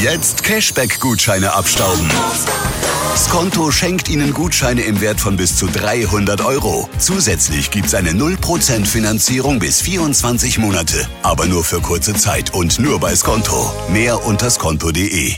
Jetzt Cashback-Gutscheine abstauben. Skonto schenkt Ihnen Gutscheine im Wert von bis zu 300 €. Zusätzlich gibt's eine 0% Finanzierung bis 24 Monate. Aber nur für kurze Zeit und nur bei Skonto. Mehr unter skonto.de.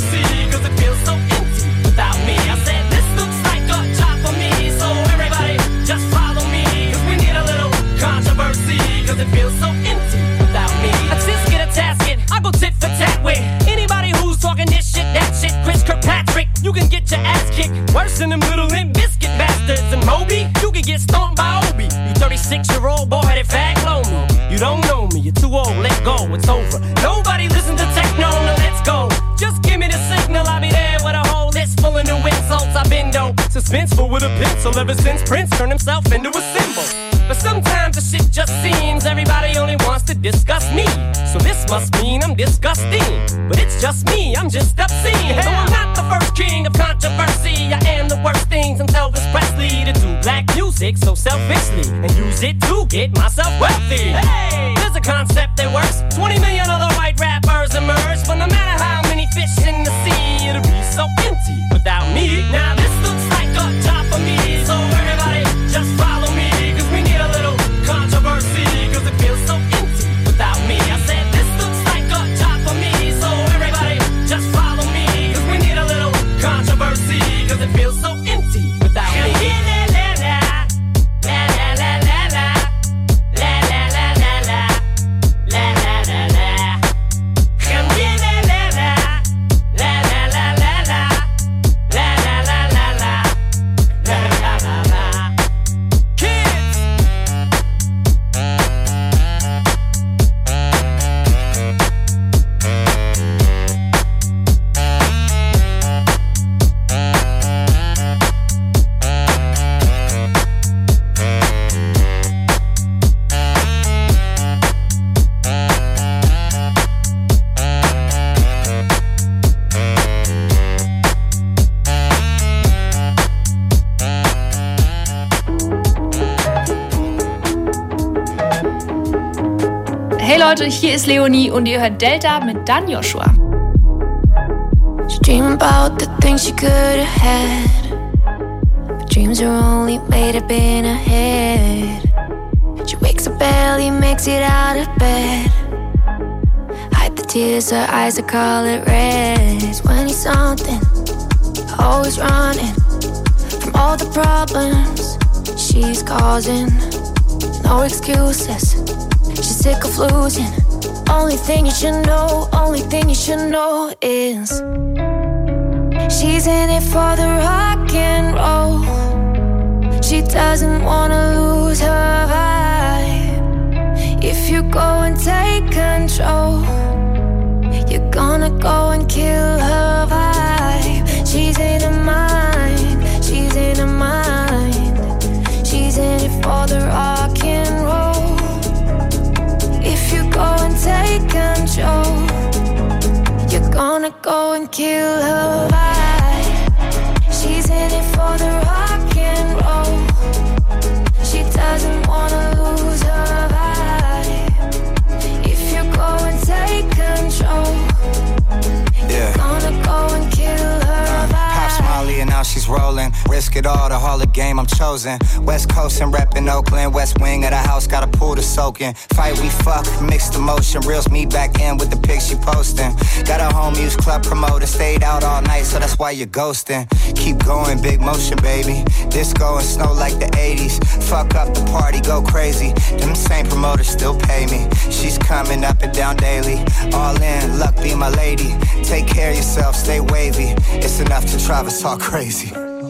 You can get your ass kicked worse than them little Limp Bizkit bastards. And Moby, you can get stomped by Obi. You 36-year-old boy that fag low me. You don't know me, you're too old, let go, it's over. Nobody listen to techno, no, let's go. Just give me the signal, I'll be there with a whole list full of new insults. I've been dope, suspenseful with a pencil ever since Prince turned himself into a symbol. But sometimes the shit just seems everybody only wants to discuss me. So this must mean I'm disgusting. But it's just me, I'm just obscene. Though I'm not the first king of controversy, I am the worst thing since Elvis Presley to do black music so selfishly and use it to get myself wealthy. Hey, there's a concept that works. 20 million other white rappers emerge, but no matter how many fish in the sea, it'll be so empty without me. Now this looks like a job for me, so everybody just follow me. Controversy, cause it feels so empty without me. I said this looks like a job for me, so everybody just follow me, cause we need a little controversy, cause it feels so empty without me. Hey Leute, hier ist Leonie und ihr hört Delta mit Dan Joshua. She dream about the things she could have had, but dreams are only made up in her head. She wakes up early, makes it out of bed, hide the tears, her eyes are color red. 20-something, always running from all the problems she's causing. No excuses, she's sick of losing. Only thing you should know, only thing you should know is she's in it for the rock and roll. She doesn't wanna lose her vibe. If you go and take control, you're gonna go and kill her vibe. She's in her mind, she's in her mind. She's in it for the rock and roll. If you go and take control, you're gonna go and kill her vibe. She's in it for the rock and roll. She doesn't wanna lose her vibe. If you go and take control, you're gonna go and kill her vibe. Pop Smiley and now she's rolling. Risk it all, the Hall of Game, I'm chosen. West Coast and reppin' Oakland. West wing of the house, got a pool to soak in. Fight, we fuck, mixed emotion. Reels me back in with the pics she posting. Got a home use club promoter. Stayed out all night, so that's why you're ghosting. Keep going, big motion, baby. Disco and snow like the 80s. Fuck up the party, go crazy. Them same promoters still pay me. She's coming up and down daily. All in, luck be my lady. Take care of yourself, stay wavy. It's enough to drive us all crazy.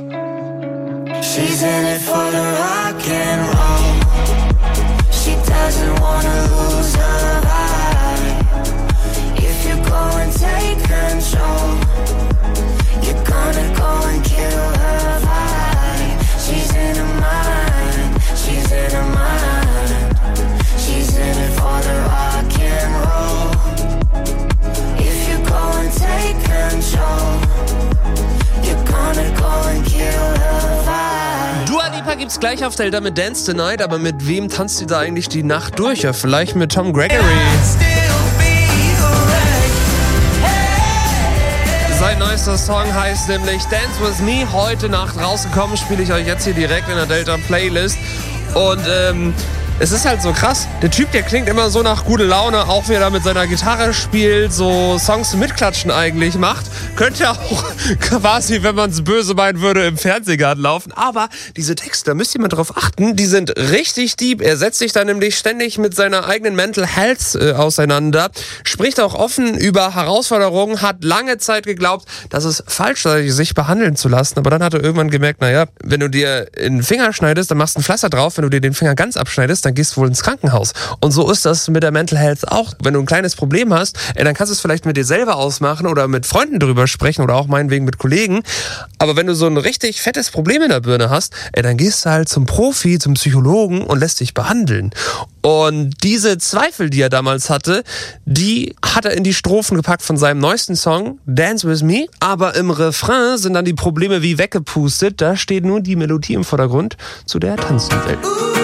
She's in it for the rock and roll. She doesn't wanna lose her vibe. If you go and take control, you're gonna go and kill her vibe. She's in her mind, she's in her mind. She's in it for the rock and roll. If you go and take control, you're gonna go and kill her vibe. Dua Lipa gibt's gleich auf Delta mit Dance Tonight, aber mit wem tanzt sie da eigentlich die Nacht durch? Ja, vielleicht mit Tom Gregory. neuester Song heißt nämlich Dance With Me. Heute Nacht rausgekommen, spiele ich euch jetzt hier direkt in der Delta Playlist. Und es ist halt so krass. Der Typ, der klingt immer so nach gute Laune, auch wie er da mit seiner Gitarre spielt, so Songs zum Mitklatschen eigentlich macht. Könnte auch quasi, wenn man es böse meinen würde, im Fernsehgarten laufen. Aber diese Texte, da müsst ihr mal drauf achten, die sind richtig deep. Er setzt sich da nämlich ständig mit seiner eigenen Mental Health auseinander, spricht auch offen über Herausforderungen, hat lange Zeit geglaubt, dass es falsch sei, sich behandeln zu lassen. Aber dann hat er irgendwann gemerkt, naja, wenn du dir den Finger schneidest, dann machst du ein Pflaster drauf. Wenn du dir den Finger ganz abschneidest, dann gehst du wohl ins Krankenhaus. Und so ist das mit der Mental Health auch. Wenn du ein kleines Problem hast, dann kannst du es vielleicht mit dir selber ausmachen oder mit Freunden drüber sprechen oder auch meinetwegen mit Kollegen. Aber wenn du so ein richtig fettes Problem in der Birne hast, dann gehst du halt zum Profi, zum Psychologen und lässt dich behandeln. Und diese Zweifel, die er damals hatte, die hat er in die Strophen gepackt von seinem neuesten Song, Dance With Me. Aber im Refrain sind dann die Probleme wie weggepustet. Da steht nur die Melodie im Vordergrund, zu der er tanzen will.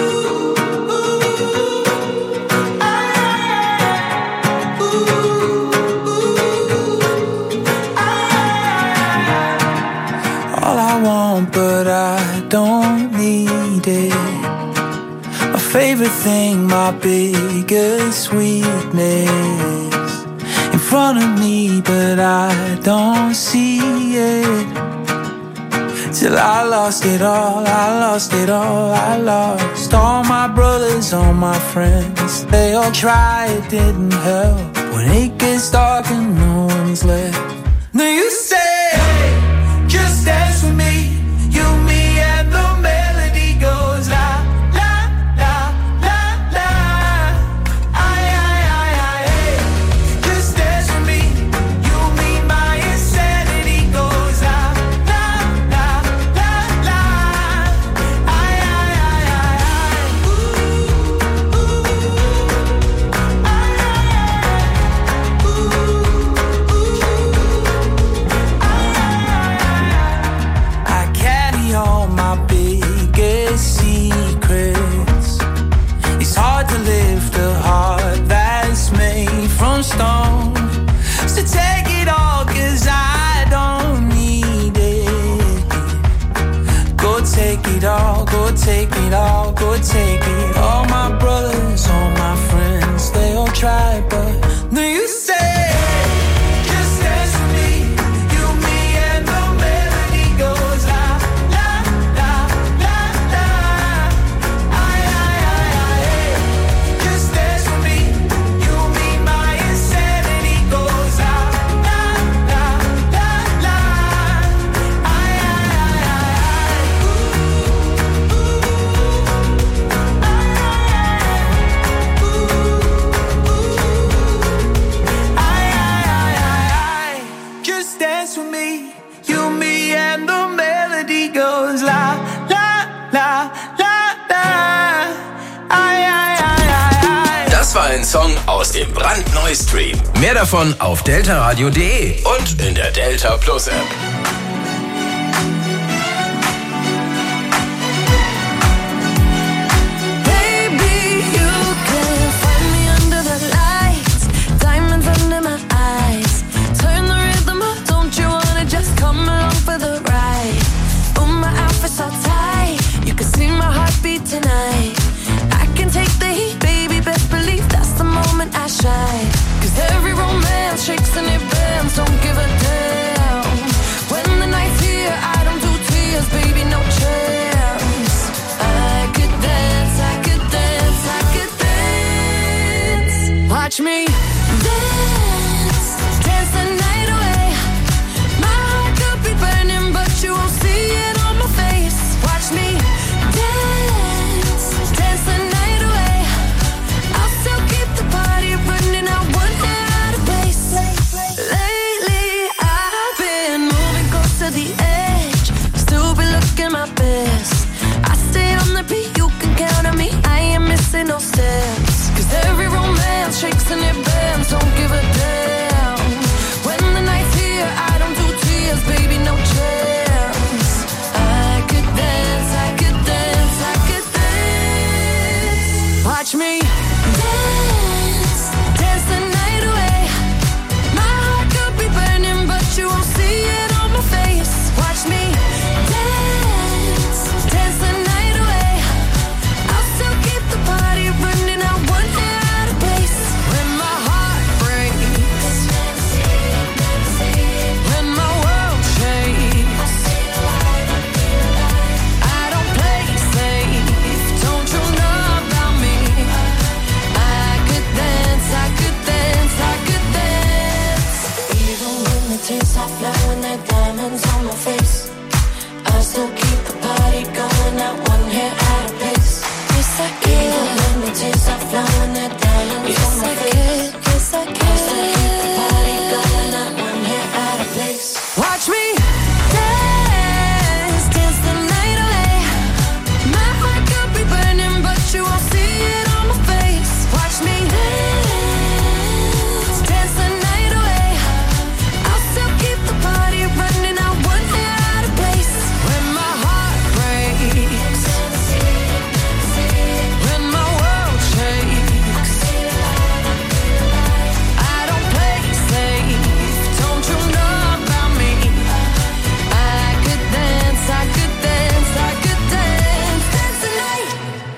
But I don't need it. My favorite thing, my biggest weakness, in front of me, but I don't see it. Till I lost it all, I lost it all, I lost all my brothers, all my friends. They all tried, it didn't help. When it gets dark and no one's left. Now you say, hey, just dance with me. You, me, and the melody goes la, la, la, la, la. I, hey. Just dance with me. You, me, my insanity goes la, la, la, la, la. I. Ooh, ooh, I carry all my biggest secrets. It's hard to lift a heart that's made from stone. So take it all, 'cause I don't need it. Go take it all, go take it all, go take it. All my brothers, all my friends, they all try, but no, you say, just dance with me. You, me, and the melody goes la, la, la, la, la. I, just dance with me. You, me, my insanity goes la, la, la, la, la. Just dance with me. You, me, and the melody goes la, la, la, la, la. Das war ein Song aus dem brandneuen Stream. Mehr davon auf deltaradio.de und in der Delta Plus App. Baby, you can find me under the lights, diamonds under my eyes. Turn the rhythm up, don't you wanna just come along for the ride? Oh, my outfit's so tight, you can see my heartbeat tonight. I can take the heat, baby, best believe that's the moment I shine. 'Cause every romance shakes and it bends, don't give a damn. When tears stop flowing, that diamonds on my face. I still keep the party going, not one hair out of place. Yes, I can. Even when the tears stop flowing, that diamonds on my face. Yes, I can. I still keep the party going, not one hair out of place. Watch me dance, dance the night away. My heart could be burning, but you won't see it on my face. Watch me dance, dance the night away. I'll still keep the party running, I won't hair out of place. When my heart breaks, when my world shakes, I don't play safe, don't you know about me? I could dance, I could dance, I could dance, dance the night.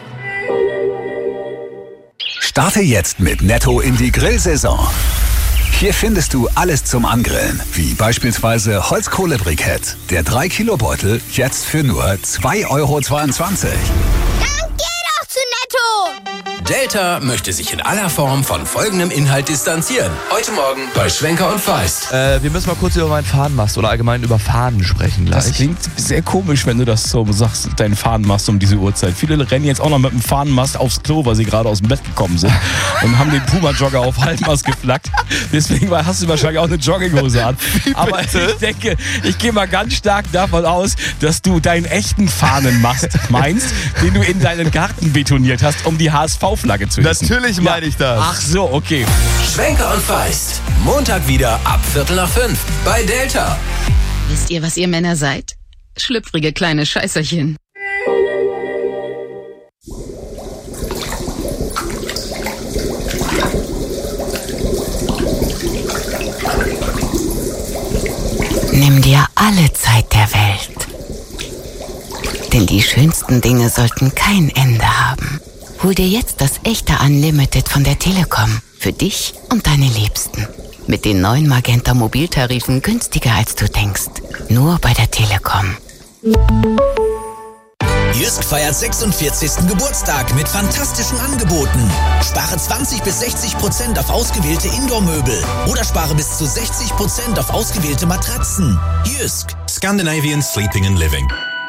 Starte jetzt mit Netto in die Grillsaison. Hier findest du alles zum Angrillen, wie beispielsweise Holzkohlebrikett. Der 3-Kilo-Beutel jetzt für nur 2,22 Euro. Dann geh doch zu Netto! Delta möchte sich in aller Form von folgendem Inhalt distanzieren. Heute Morgen bei Schwenker und Feist. Wir müssen mal kurz über meinen Fahnenmast oder allgemein über Fahnen sprechen gleich. Das klingt sehr komisch, wenn du das so sagst, deinen Fahnenmast um diese Uhrzeit. Viele rennen jetzt auch noch mit dem Fahnenmast aufs Klo, weil sie gerade aus dem Bett gekommen sind und haben den Puma-Jogger auf Halbmast geflaggt. Deswegen hast du wahrscheinlich auch eine Jogginghose an. Aber ich denke, ich gehe mal ganz stark davon aus, dass du deinen echten Fahnenmast meinst, den du in deinen Garten betoniert hast, um die HSV-Flagge zu hissen. Natürlich meine ich das. Ach so, okay. Schwenker und Feist. Montag wieder ab 4:45 bei Delta. Wisst ihr, was ihr Männer seid? Schlüpfrige kleine Scheißerchen. Nimm dir alle Zeit der Welt. Denn die schönsten Dinge sollten kein Ende haben. Hol dir jetzt das echte Unlimited von der Telekom. Für dich und deine Liebsten. Mit den neuen Magenta Mobiltarifen günstiger als du denkst. Nur bei der Telekom. Jysk feiert 46. Geburtstag mit fantastischen Angeboten. Spare 20-60% auf ausgewählte Indoor-Möbel oder spare bis zu 60% auf ausgewählte Matratzen. Jysk. Scandinavian Sleeping and Living.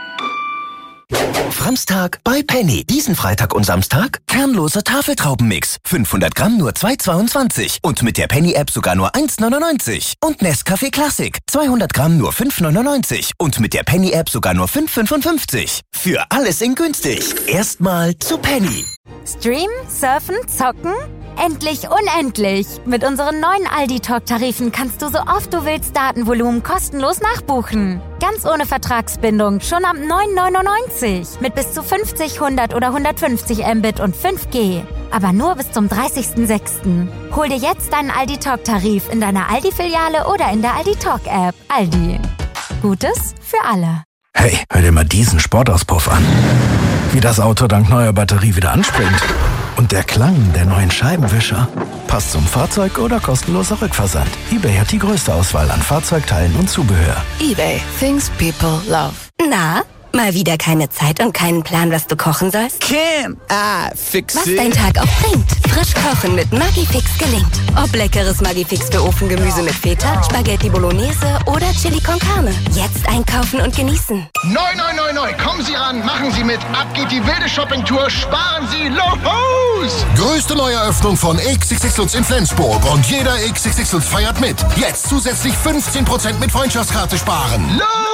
Framstag bei Penny. Diesen Freitag und Samstag kernloser Tafeltraubenmix. 500 Gramm nur 2,22. Und mit der Penny-App sogar nur 1,99. Und Nescafé Classic. 200 Gramm nur 5,99. Und mit der Penny-App sogar nur 5,55. Für alles in günstig. Erstmal zu Penny. Streamen, surfen, zocken? Endlich unendlich! Mit unseren neuen Aldi-Talk-Tarifen kannst du so oft du willst Datenvolumen kostenlos nachbuchen. Ganz ohne Vertragsbindung, schon ab 9,99. Mit bis zu 50, 100 oder 150 Mbit und 5G. Aber nur bis zum 30.06. Hol dir jetzt deinen Aldi-Talk-Tarif in deiner Aldi-Filiale oder in der Aldi-Talk-App. Aldi. Gutes für alle. Hey, hör dir mal diesen Sportauspuff an. Wie das Auto dank neuer Batterie wieder anspringt. Und der Klang der neuen Scheibenwischer. Passt zum Fahrzeug oder kostenloser Rückversand. eBay hat die größte Auswahl an Fahrzeugteilen und Zubehör. eBay. Things people love. Na, mal wieder keine Zeit und keinen Plan, was du kochen sollst? Kim, fix Was dein Tag auch bringt. Frisch kochen mit Maggi-Fix gelingt. Ob leckeres Maggi-Fix für Ofengemüse mit Feta, Spaghetti Bolognese oder Chili con Carne. Jetzt einkaufen und genießen. Neu. Kommen Sie ran, machen Sie mit. Ab geht die wilde Shoppingtour. Sparen Sie los! Größte Neueröffnung von XXX Lutz in Flensburg. Und jeder XXX Lutz feiert mit. Jetzt zusätzlich 15% mit Freundschaftskarte sparen.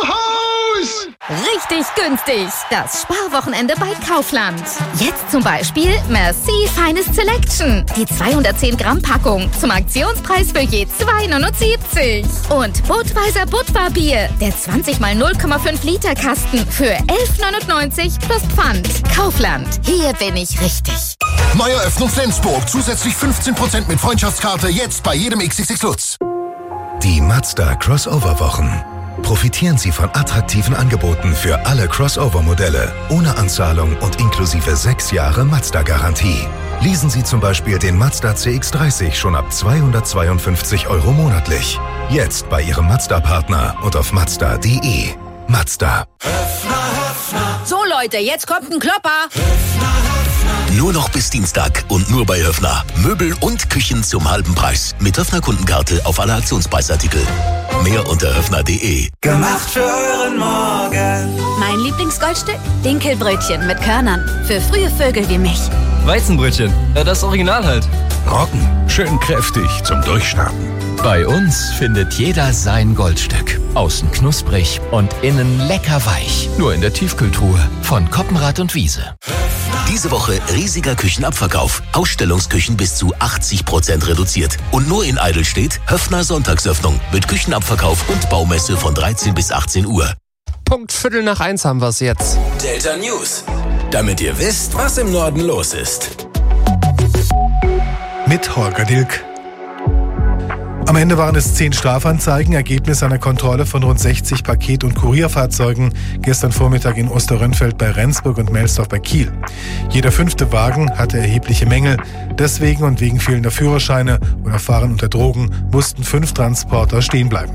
Los! Richtig günstig. Das Sparwochenende bei Kaufland. Jetzt zum Beispiel Merci Finest Selection. Die 210 Gramm Packung zum Aktionspreis für je 2,79. Und Budweiser Budvar-Bier. Der 20 mal 0,5 Liter Kasten für 11,99 plus Pfand. Kaufland. Hier bin ich richtig. Neueröffnung Flensburg. Zusätzlich 15% mit Freundschaftskarte. Jetzt bei jedem XXX Lutz. Die Mazda Crossover-Wochen. Profitieren Sie von attraktiven Angeboten für alle Crossover-Modelle, ohne Anzahlung und inklusive 6 Jahre Mazda-Garantie. Leasen Sie zum Beispiel den Mazda CX-30 schon ab 252 € monatlich. Jetzt bei Ihrem Mazda-Partner und auf Mazda.de. Mazda. So Leute, jetzt kommt ein Klopper. Nur noch bis Dienstag und nur bei Höfner. Möbel und Küchen zum halben Preis. Mit Höfner Kundenkarte auf alle Aktionspreisartikel. Mehr unter höfner.de. Gemacht für euren Morgen. Mein Lieblingsgoldstück? Dinkelbrötchen mit Körnern. Für frühe Vögel wie mich. Weizenbrötchen. Das Original halt. Roggen. Schön kräftig zum Durchstarten. Bei uns findet jeder sein Goldstück. Außen knusprig und innen lecker weich. Nur in der Tiefkühltruhe von Koppenrad und Wiese. Diese Woche riesiger Küchenabverkauf. Ausstellungsküchen bis zu 80% reduziert. Und nur in Eidelstedt Höfner Sonntagsöffnung mit Küchenabverkauf und Baumesse von 13 bis 18 Uhr. Punkt 1:15 haben wir es jetzt. Delta News. Damit ihr wisst, was im Norden los ist. Mit Holger Dilk. Am Ende waren es 10 Strafanzeigen, Ergebnis einer Kontrolle von rund 60 Paket- und Kurierfahrzeugen gestern Vormittag in Osterrönfeld bei Rendsburg und Melsdorf bei Kiel. Jeder 5. Wagen hatte erhebliche Mängel. Deswegen und wegen fehlender Führerscheine oder Fahren unter Drogen mussten 5 Transporter stehen bleiben.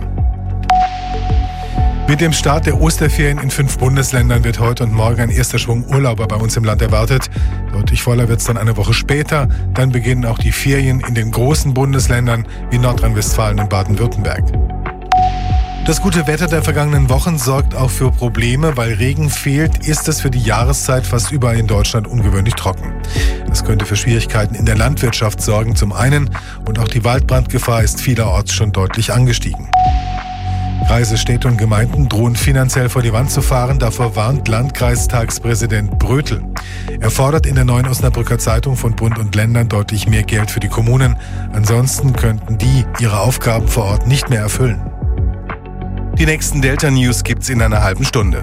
Mit dem Start der Osterferien in 5 Bundesländern wird heute und morgen ein erster Schwung Urlauber bei uns im Land erwartet. Deutlich voller wird es dann eine Woche später. Dann beginnen auch die Ferien in den großen Bundesländern wie Nordrhein-Westfalen und Baden-Württemberg. Das gute Wetter der vergangenen Wochen sorgt auch für Probleme. Weil Regen fehlt, ist es für die Jahreszeit fast überall in Deutschland ungewöhnlich trocken. Das könnte für Schwierigkeiten in der Landwirtschaft sorgen zum einen. Und auch die Waldbrandgefahr ist vielerorts schon deutlich angestiegen. Kreise, Städte und Gemeinden drohen finanziell vor die Wand zu fahren. Davor warnt Landkreistagspräsident Brötel. Er fordert in der neuen Osnabrücker Zeitung von Bund und Ländern deutlich mehr Geld für die Kommunen. Ansonsten könnten die ihre Aufgaben vor Ort nicht mehr erfüllen. Die nächsten Delta News gibt's in einer halben Stunde.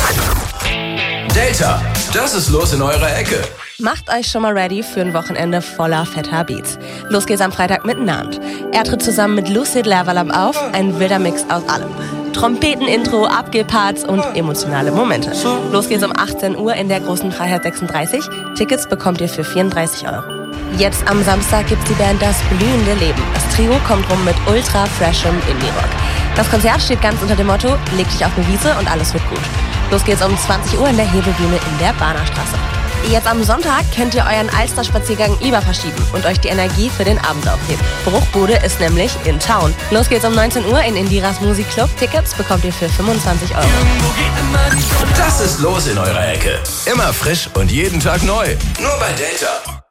Delta, das ist los in eurer Ecke. Macht euch schon mal ready für ein Wochenende voller fetter Beats. Los geht's am Freitag mit Nant. Er tritt zusammen mit Lucid Lavalam auf, ein wilder Mix aus allem. Trompeten-Intro, Abgeparts und emotionale Momente. Los geht's um 18 Uhr in der Großen Freiheit 36. Tickets bekommt ihr für 34 €. Jetzt am Samstag gibt's die Band Das blühende Leben. Das Trio kommt rum mit ultra freshem Indie-Rock. Das Konzert steht ganz unter dem Motto, leg dich auf eine Wiese und alles wird gut. Los geht's um 20 Uhr in der Hebebühne in der Bahnerstraße. Jetzt am Sonntag könnt ihr euren Alster-Spaziergang lieber verschieben und euch die Energie für den Abend aufheben. Bruchbude ist nämlich in Town. Los geht's um 19 Uhr in Indiras Musikclub. Tickets bekommt ihr für 25 €. Das ist los in eurer Ecke. Immer frisch und jeden Tag neu. Nur bei Delta.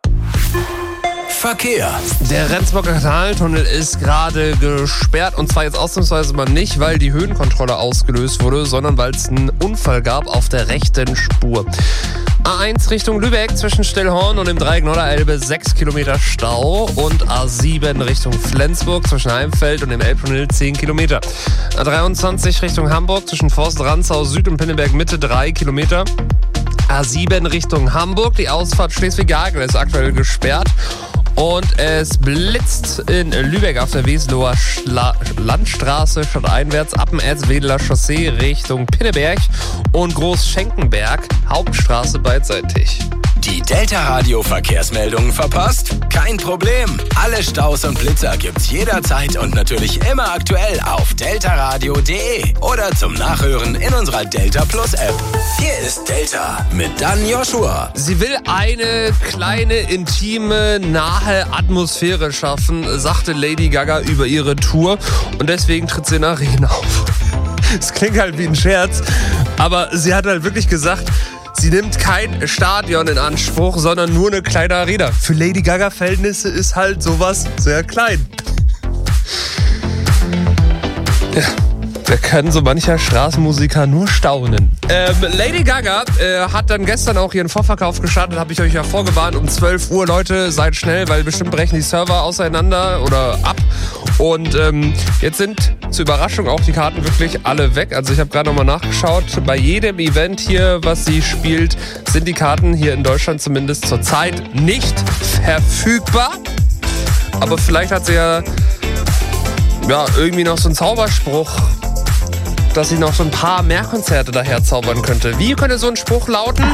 Verkehr. Der Rendsburger Kanaltunnel ist gerade gesperrt und zwar jetzt ausnahmsweise mal nicht, weil die Höhenkontrolle ausgelöst wurde, sondern weil es einen Unfall gab auf der rechten Spur. A1 Richtung Lübeck zwischen Stillhorn und dem Dreieck Norderelbe 6 Kilometer Stau und A7 Richtung Flensburg zwischen Heimfeld und dem Elbtunnel 10 Kilometer. A23 Richtung Hamburg zwischen Forst-Rantzau Süd und Pinneberg Mitte 3 Kilometer. A7 Richtung Hamburg, die Ausfahrt Schleswig-Hagen ist aktuell gesperrt. Und es blitzt in Lübeck auf der Wesloher Landstraße stadteinwärts ab dem Erzwedeler Chaussee Richtung Pinneberg und Großschenkenberg, Hauptstraße beidseitig. Die Delta-Radio-Verkehrsmeldungen verpasst? Kein Problem. Alle Staus und Blitzer gibt's jederzeit und natürlich immer aktuell auf deltaradio.de oder zum Nachhören in unserer Delta Plus App. Hier ist Delta mit Dan Joshua. Sie will eine kleine, intime, nahe Atmosphäre schaffen, sagte Lady Gaga über ihre Tour und deswegen tritt sie in Arenen auf. Es klingt halt wie ein Scherz, aber sie hat halt wirklich gesagt, sie nimmt kein Stadion in Anspruch, sondern nur eine kleine Arena. Für Lady Gaga-Verhältnisse ist halt sowas sehr klein. Ja, da kann so mancher Straßenmusiker nur staunen. Lady Gaga hat dann gestern auch ihren Vorverkauf gestartet, habe ich euch ja vorgewarnt, um 12 Uhr. Leute, seid schnell, weil bestimmt brechen die Server auseinander oder ab. Und jetzt sind zur Überraschung auch die Karten wirklich alle weg. Also ich habe gerade nochmal nachgeschaut. Bei jedem Event hier, was sie spielt, sind die Karten hier in Deutschland zumindest zurzeit nicht verfügbar. Aber vielleicht hat sie ja irgendwie noch so einen Zauberspruch, dass sie noch so ein paar mehr Konzerte daher zaubern könnte. Wie könnte so ein Spruch lauten?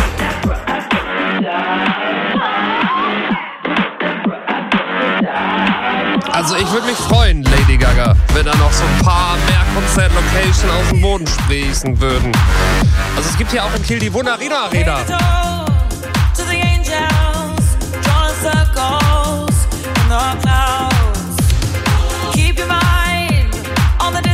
Also ich würde mich freuen, Lady Gaga, wenn da noch so ein paar mehr Konzertlocations aus dem Boden sprießen würden. Also es gibt hier auch in Kiel die Wunderina Arena. Keep your mind on the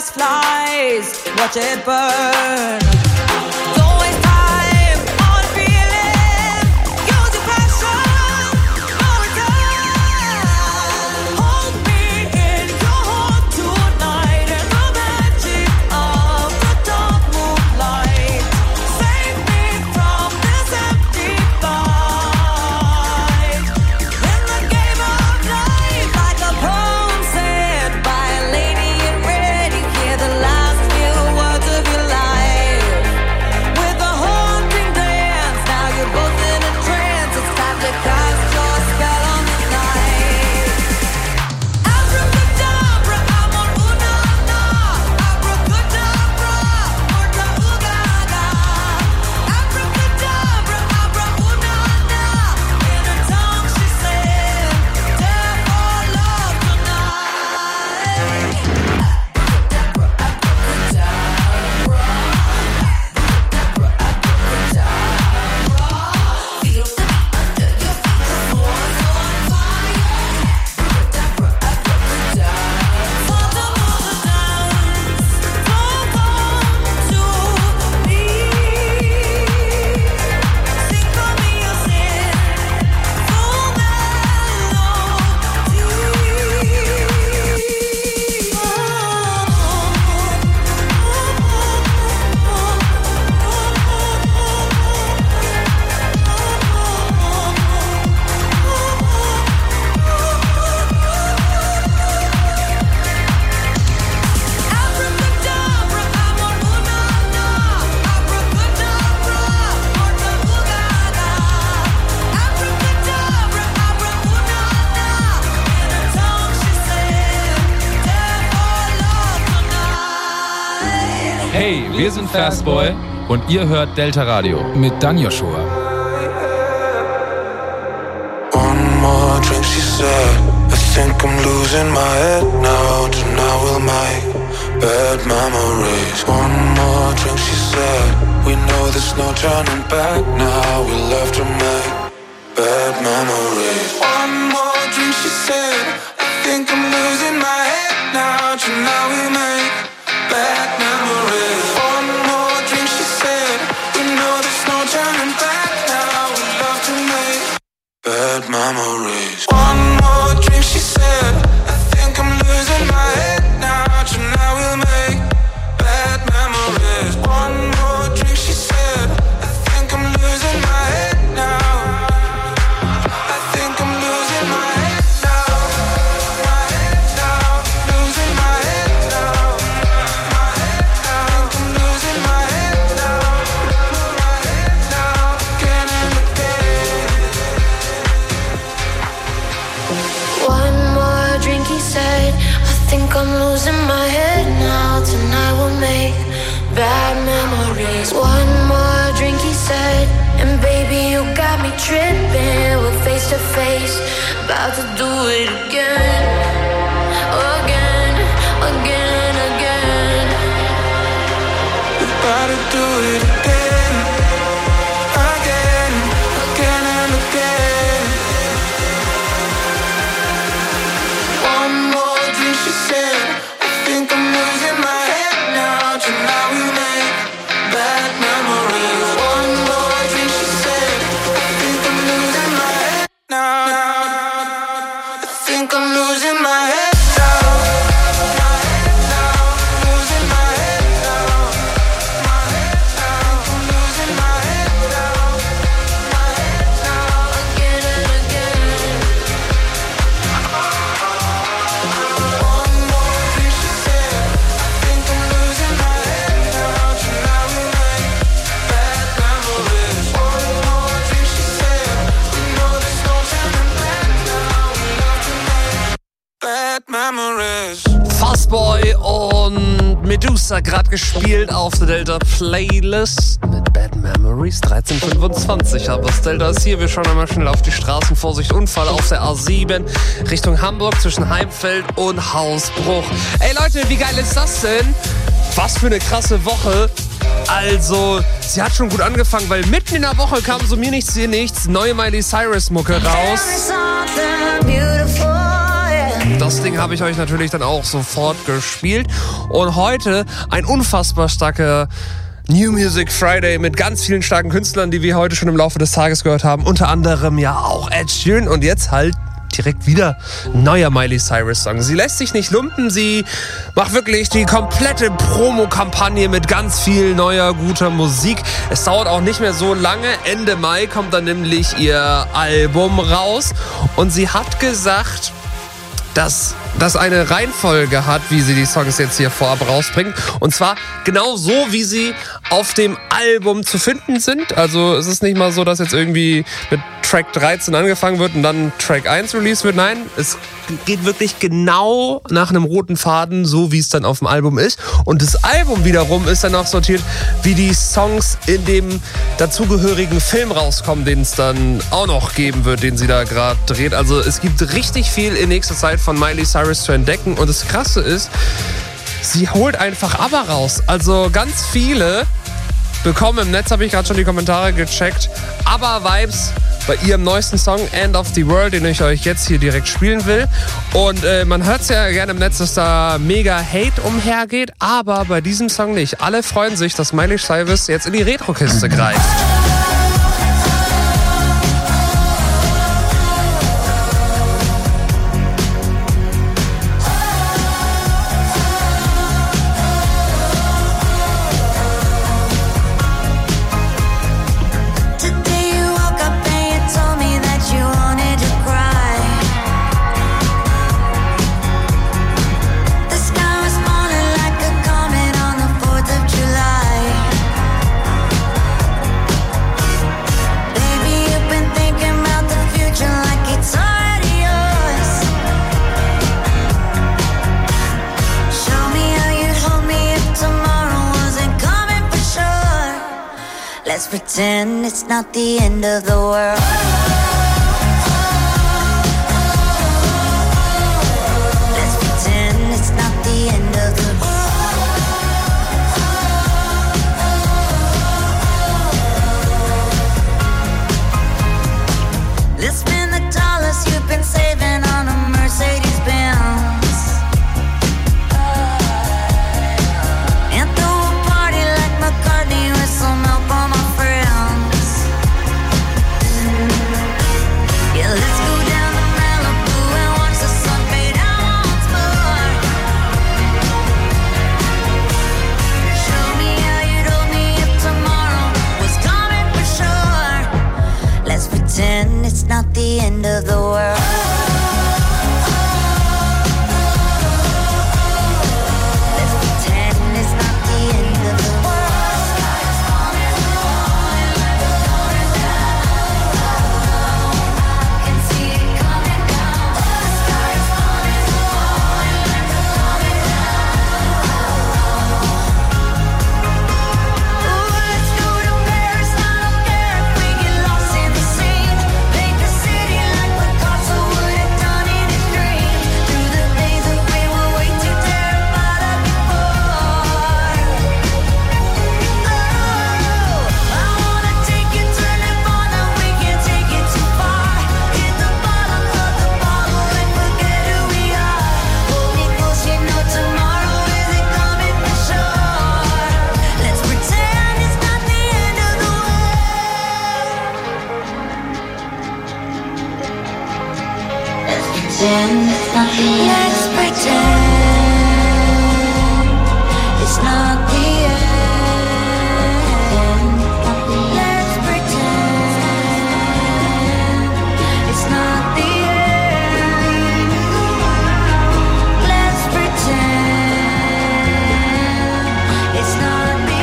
gas flies, watch it burn. Don't waste time on feeling, use your passion, no return. Hold me in your heart tonight in the magic of the dark moonlight. Save me from this empty fight. In the game of life, like a poem said by a lady in red, you hear the last few words of your life. With a haunting dance, now you're both in a trance. It's time to cast your spell on the night. Abracadabra, I'm on una-na. Abracadabra, orta-ooga-ga. Abracadabra, abra-una-na. In her tongue she said, "Dare for love tonight." Hey, wir sind Fastboy und ihr hört Delta Radio mit Dan Joshua. One more drink, she said. I think I'm losing my head now. Tonight we'll make bad memories. One more drink, she said. We know there's no turning back now. We'll have to make bad memories. One more drink, she said. I think I'm losing my head now. Tonight we'll make bad memories. One more drink, she said. We know there's no turning back now. We'll have to make bad memories. One more drink, she said. I think I'm losing my head now. Tonight we'll make bad memories. One more drink, she said. I think I'm losing my head now. I think I'm losing my head now. My head now. Losing my head now. My head now. I think I'm losing my head now. My head now. Again and again. One more drink, he said. I think I'm losing my head now. Tonight we'll make bad memories. One more drink, he said. And baby, you got me tripping. We're face to face, about to do it again. Again, again, again. About to do it again. Again, again and again. One more drink, she said. I think I'm losing my head now. Tonight we make bad memories. One more drink, she said. I think I'm losing my head now. I think I'm losing my head now. My head now. Losing my head now. My head now. I'm losing my head now. My head now. Again and again. One more drink, she said. I think I'm losing my head now. Tonight we make bad memories. One more drink, she said. We know there's no turning back now. We love to make bad memories. Fastboy und Medusa gerade gespielt auf der Delta Playlist mit Bad Memories. 13:25 aber das Delta ist hier. Wir schauen einmal schnell auf die Straßen. Vorsicht, Unfall auf der A7 Richtung Hamburg zwischen Heimfeld und Hausbruch. Ey Leute, wie geil ist das denn? Was für eine krasse Woche. Also, sie hat schon gut angefangen, weil mitten in der Woche kam so mir nichts, dir nichts neue Miley Cyrus Mucke raus. Das Ding habe ich euch natürlich dann auch sofort gespielt. Und heute ein unfassbar starker New Music Friday mit ganz vielen starken Künstlern, die wir heute schon im Laufe des Tages gehört haben. Unter anderem ja auch Ed Sheeran und jetzt halt direkt wieder ein neuer Miley Cyrus Song. Sie lässt sich nicht lumpen, sie macht wirklich die komplette Promo-Kampagne mit ganz viel neuer, guter Musik. Es dauert auch nicht mehr so lange. Ende Mai kommt dann nämlich ihr Album raus und sie hat gesagt, dass das eine Reihenfolge hat, wie sie die Songs jetzt hier vorab rausbringt. Und zwar genau so, wie sie auf dem Album zu finden sind. Also es ist nicht mal so, dass jetzt irgendwie mit Track 13 angefangen wird und dann Track 1 released wird. Nein, es geht wirklich genau nach einem roten Faden, so wie es dann auf dem Album ist. Und das Album wiederum ist dann auch sortiert, wie die Songs in dem dazugehörigen Film rauskommen, den es dann auch noch geben wird, den sie da gerade dreht. Also es gibt richtig viel in nächster Zeit von Miley Cyrus zu entdecken. Und das Krasse ist, sie holt einfach ABBA raus. Also ganz viele bekommen im Netz, habe ich gerade schon die Kommentare gecheckt, ABBA-Vibes bei ihrem neuesten Song End of the World, den ich euch jetzt hier direkt spielen will. Und man hört es ja gerne im Netz, dass da mega Hate umhergeht, aber bei diesem Song nicht. Alle freuen sich, dass Miley Cyrus jetzt in die Retro-Kiste greift. Let's pretend it's not the end of the world. Let's pretend it's not the end of the world. Let's spend the dollars you've been saving on a Mercedes-Benz. Pretend it's not the end of the world. Let's pretend it's not the end of the world. Sky's falling I can see it coming down. The sky's falling Ooh, let's go to Paris. I don't care if we get lost in the sea. Let's pretend it's not the end. Let's pretend it's not the end. Let's pretend it's not the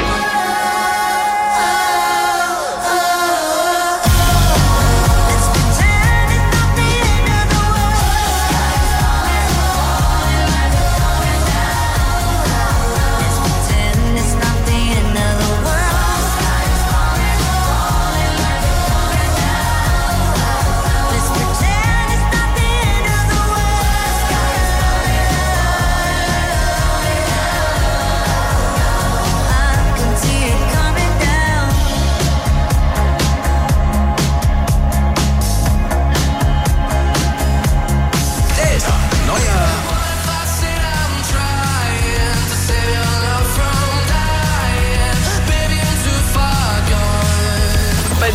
end.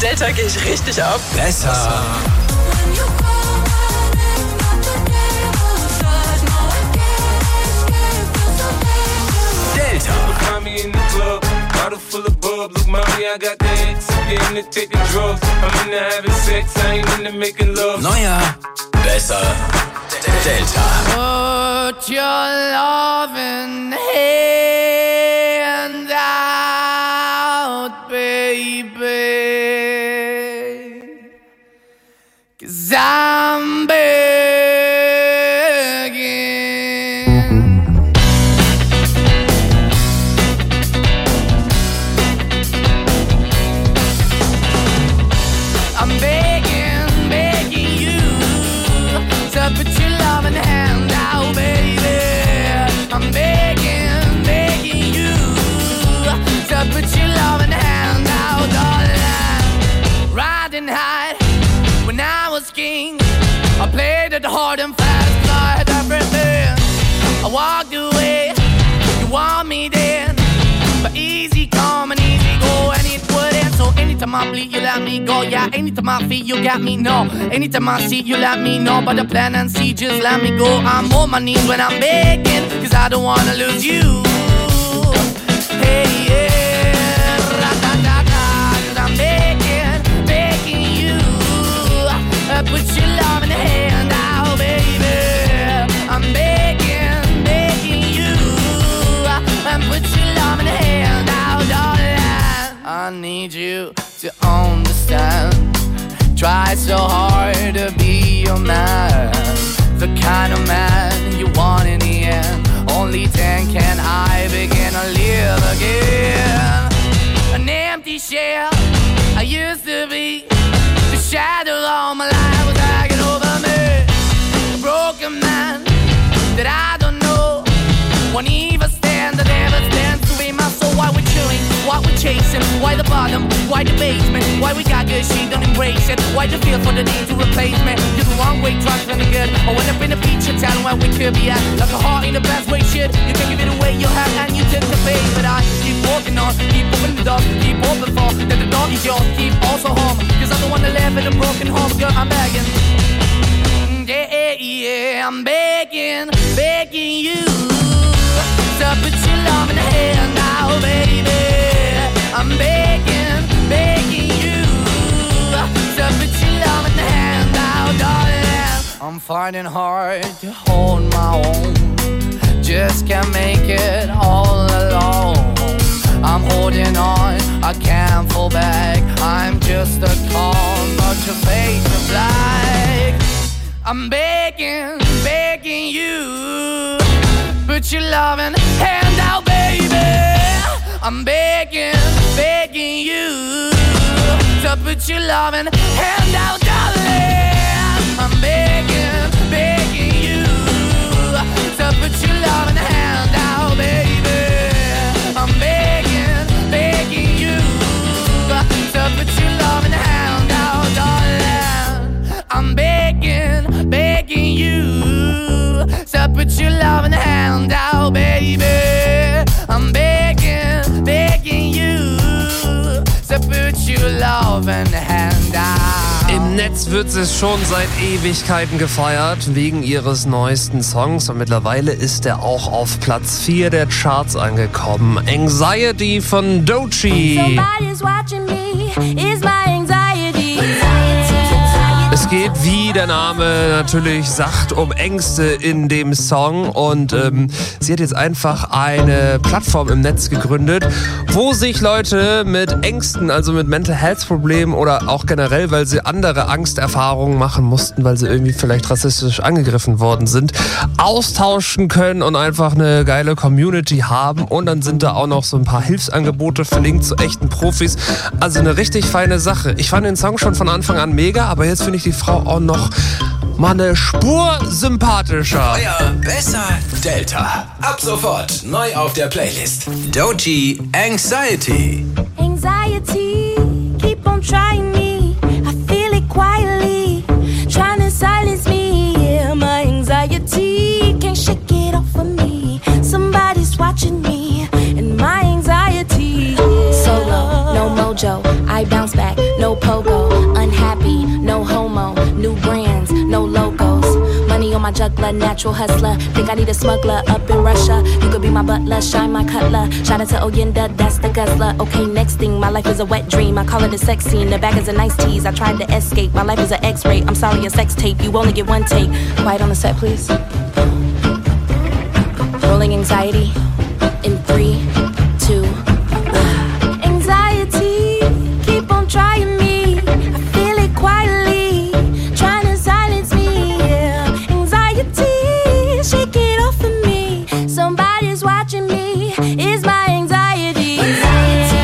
Delta gehe ich richtig ab. Besser. Delta. Find me in the club, bottle full of bub. Look, mommy, I got the X. I'm getting to taking drugs. I'm into having sex, I ain't into making love. Neuer, besser, Delta. Put your loving hand out, baby. 'Cause I'm I played it hard and fast, I had everything. I walked away, you want me then. But easy come and easy go, and it wouldn't. So anytime I bleed, you let me go. Yeah, anytime I feel, you got me, no. Anytime I see, you let me know. But the plan and see, just let me go. I'm on my knees when I'm begging, 'cause I don't wanna lose you. Hey, yeah, ra-da-da-da, 'cause I'm begging, begging you. Put your love in the hand out, baby. I'm begging, begging you. And put your love in the hand out, darling. I need you to understand. Try so hard to be your man, the kind of man you want in the end. Only then can I begin to live again. An empty shell I used to be. The shadow all my life was dragging over me. A broken man that I don't know. Won't even stand, that never stands to be my soul. Why we're chilling, why we're chasing, why the bottom, why the basement, why we got good, she don't embrace it. Why the feel for the need to replace me? You're the wrong way, trying to the good. I went up in a feature town where we could be at. Like a heart in the best way, shit. You can give it away, you have, and you took the bait. But I keep walking on, keep opening the door, keep open for that the door is yours, keep also home. 'Cause I'm the one that live in a broken home, girl, I'm begging. Yeah, yeah, I'm begging, begging you. So put your love in the hand now, baby. I'm begging, begging you. So put your love in the hand now, darling. I'm finding hard to hold my own. Just can't make it all alone. I'm holding on, I can't fall back. I'm just a call, but your face is black. I'm begging, begging you. Put your loving hand out, baby. I'm begging, begging you. So put your loving hand out, darling. I'm begging, begging you. So put your loving hand out, baby. I'm begging, begging you. So put your loving hand out, darling. I'm begging, begging you. So put your loving hand out, baby. I'm begging, begging you. So put your loving hand out. Im Netz wird es schon seit Ewigkeiten gefeiert, wegen ihres neuesten Songs. Und mittlerweile ist er auch auf Platz 4 der Charts angekommen. Anxiety von Doechii. Somebody's watching me, is my anxiety. Es geht, wie der Name natürlich sagt, um Ängste in dem Song. Und sie hat jetzt einfach eine Plattform im Netz gegründet, wo sich Leute mit Ängsten, also mit Mental Health Problemen oder auch generell, weil sie andere Angsterfahrungen machen mussten, weil sie irgendwie vielleicht rassistisch angegriffen worden sind, austauschen können und einfach eine geile Community haben. Und dann sind da auch noch so ein paar Hilfsangebote verlinkt zu echten Profis. Also eine richtig feine Sache. Ich fand den Song schon von Anfang an mega, aber jetzt finde ich die Frau auch noch mal eine Spur sympathischer. Neuer, besser, Delta. Ab sofort neu auf der Playlist. Doechii, Anxiety. Anxiety, keep on trying me. I feel it quietly, trying to silence me. Yeah, my anxiety can't shake it off of me. Somebody's watching me, and my anxiety. Solo, no mojo, I bounce back, no pogo. juggler, natural hustler. Think I need a smuggler up in Russia. You could be my butler, shine my cutler. Shout out to Oyenda, that's the guzzler. Okay, next thing, my life is a wet dream. I call it a sex scene, the back is a nice tease. I tried to escape, my life is an X-ray. I'm sorry, a sex tape, you only get one take. Quiet on the set, please. Rolling anxiety in 3, 2, 1. Anxiety, keep on trying me. I feel it quietly, trying to silence me. Yeah. Anxiety, shake it off of me. Somebody's watching me. It's my anxiety. Anxiety,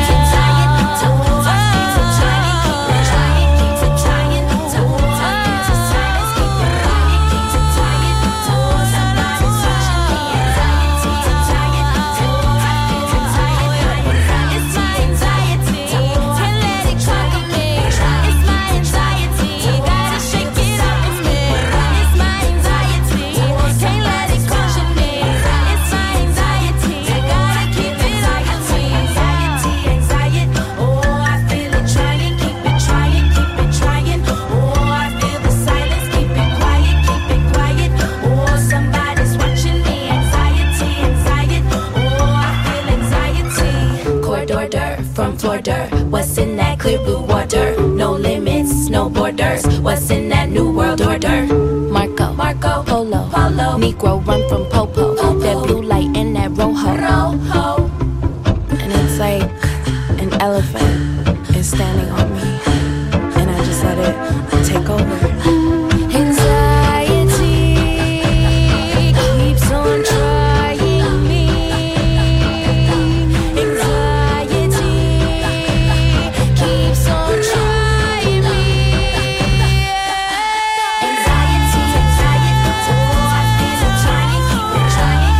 from Florida. What's in that clear blue water? No limits, no borders. What's in that new world order? Marco, Polo, Negro run from Popo. That blue light and that rojo. And it's like an elephant is standing on me, and I just let it take over. Anxiety keeps on trying me. Trying, keep it trying.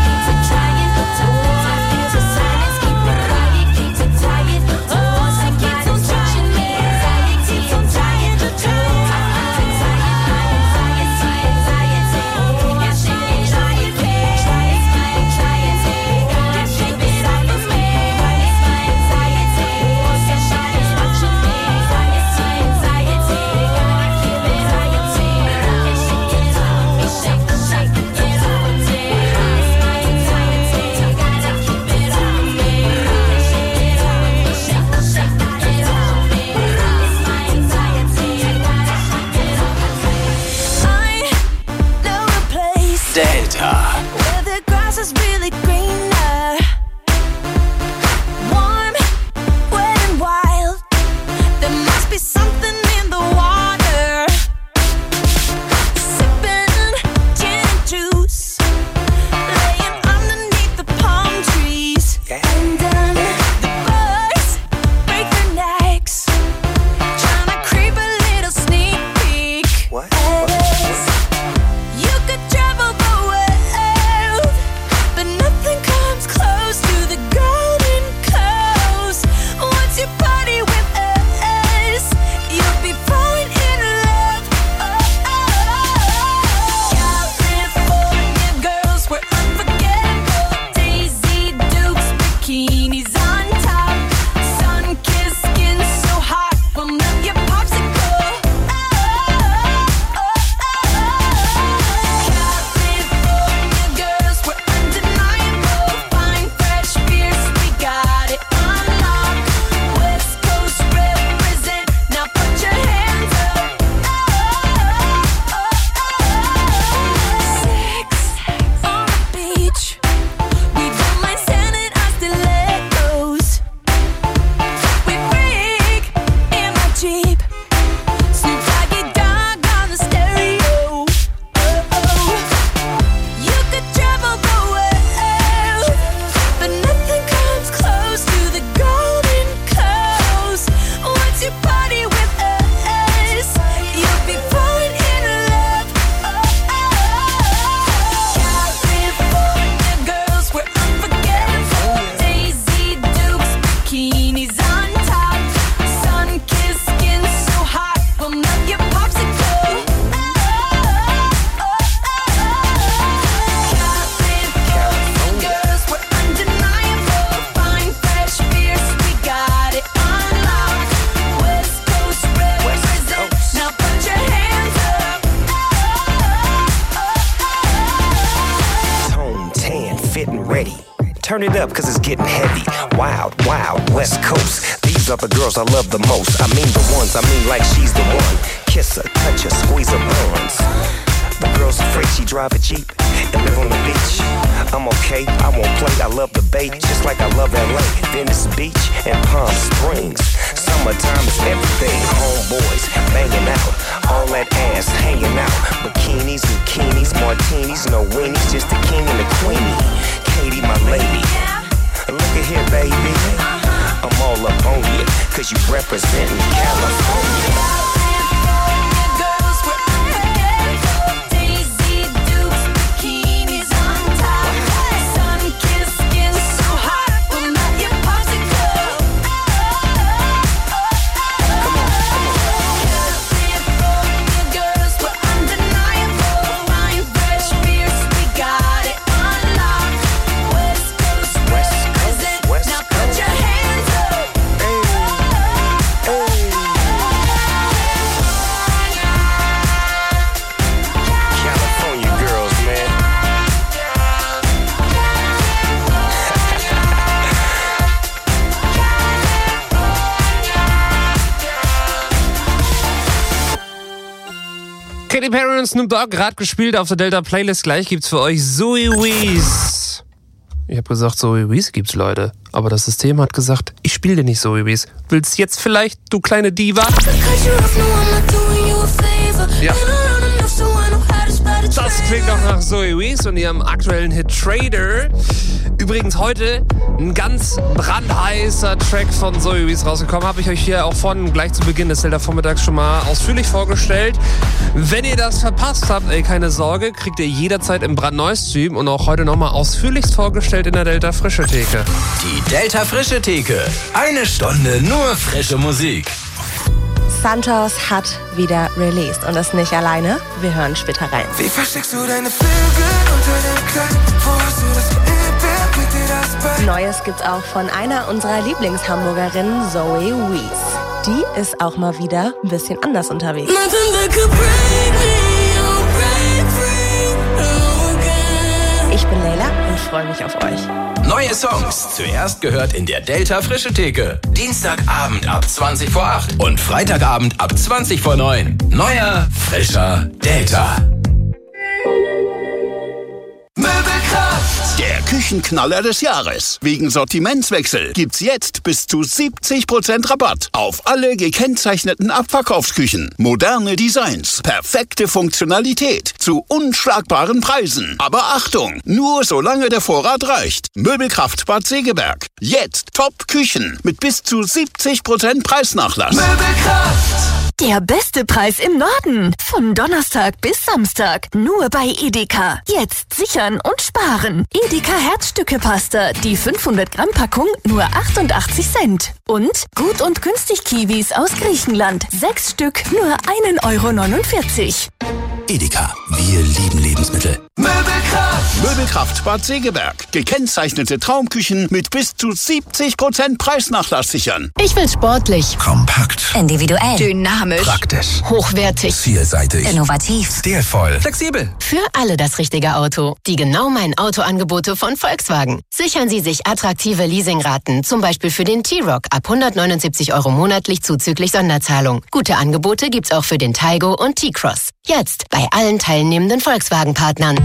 turn it up cause it's getting heavy. Wild, wild, West Coast. These are the girls I love the most. I mean the ones, I mean like she's the one. Kiss her, touch her, squeeze her bones. The girl's afraid she drive a Jeep and live on the beach. I'm okay, I won't play, I love the bay, just like I love LA, Venice Beach and Palm Springs. Summertime is everything, homeboys banging out, all that ass hanging out. Bikinis, bikinis, martinis, no weenies, just the king and the queenie. Katie, my lady, look at here, baby. I'm all up on you, cause you representing California. Katy Perry und Snoop Dogg, gerade gespielt auf der Delta Playlist. Gleich gibt's für euch Zoe Wees. Ich habe gesagt, Zoe Wees gibt's, Leute. Aber das System hat gesagt, ich spiele dir nicht Zoe Wees. Willst jetzt vielleicht, du kleine Diva? Ja. Das klingt doch nach Zoe Wees und ihrem aktuellen Hit Trader. Übrigens heute ein ganz brandheißer Track von Zoe Wees rausgekommen. Habe ich euch hier auch gleich zu Beginn des Delta-Vormittags schon mal ausführlich vorgestellt. Wenn ihr das verpasst habt, keine Sorge, kriegt ihr jederzeit im brandneues Stream und auch heute nochmal ausführlichst vorgestellt in der Delta Frische Theke. Die Delta Frische Theke. 1 Stunde nur frische Musik. Santos hat wieder released und ist nicht alleine. Wir hören später rein. Wie versteckst du deine Flügel unter dem Kleid? Wo hast du das geübt? Bringt dir das bei? Neues gibt's auch von einer unserer Lieblingshamburgerinnen, Zoe Wees. Die ist auch mal wieder ein bisschen anders unterwegs. Ich bin Leila und freue mich auf euch. Neue Songs, zuerst gehört in der Delta Frische Theke. Dienstagabend ab 20 vor 8 und Freitagabend ab 20 vor 9. Neuer, frischer Delta. Möbelkraft! Der Küchenknaller des Jahres. Wegen Sortimentswechsel gibt's jetzt bis zu 70% Rabatt auf alle gekennzeichneten Abverkaufsküchen. Moderne Designs, perfekte Funktionalität zu unschlagbaren Preisen. Aber Achtung, nur solange der Vorrat reicht. Möbelkraft Bad Segeberg. Jetzt Top-Küchen mit bis zu 70% Preisnachlass. Möbelkraft! Der beste Preis im Norden. Von Donnerstag bis Samstag. Nur bei Edeka. Jetzt sichern und sparen. Edeka Herzstücke-Pasta. Die 500 Gramm Packung nur 88 Cent. Und gut und günstig Kiwis aus Griechenland. 6 Stück nur 1,49 €. Edeka, wir lieben Lebensmittel. Möbelkraft! Möbelkraft Bad Segeberg. Gekennzeichnete Traumküchen mit bis zu 70% Preisnachlass sichern. Ich will sportlich, Kompakt, individuell, dynamisch, praktisch, hochwertig, vielseitig, innovativ, stilvoll, flexibel. Für alle das richtige Auto. Die genau mein Autoangebote von Volkswagen. Sichern Sie sich attraktive Leasingraten, zum Beispiel für den T-Roc ab 179 € monatlich zuzüglich Sonderzahlung. Gute Angebote gibt's auch für den Taygo und T-Cross. Jetzt bei allen teilnehmenden Volkswagen-Partnern.